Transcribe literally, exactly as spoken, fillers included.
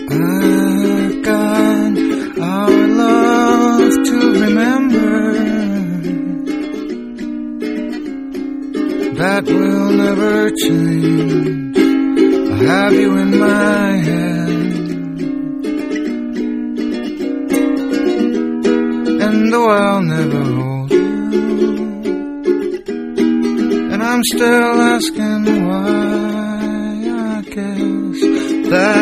I've got our love to remember, that will never change. I have you in my head, and though I'll never hold you, and I'm still asking why, I guess that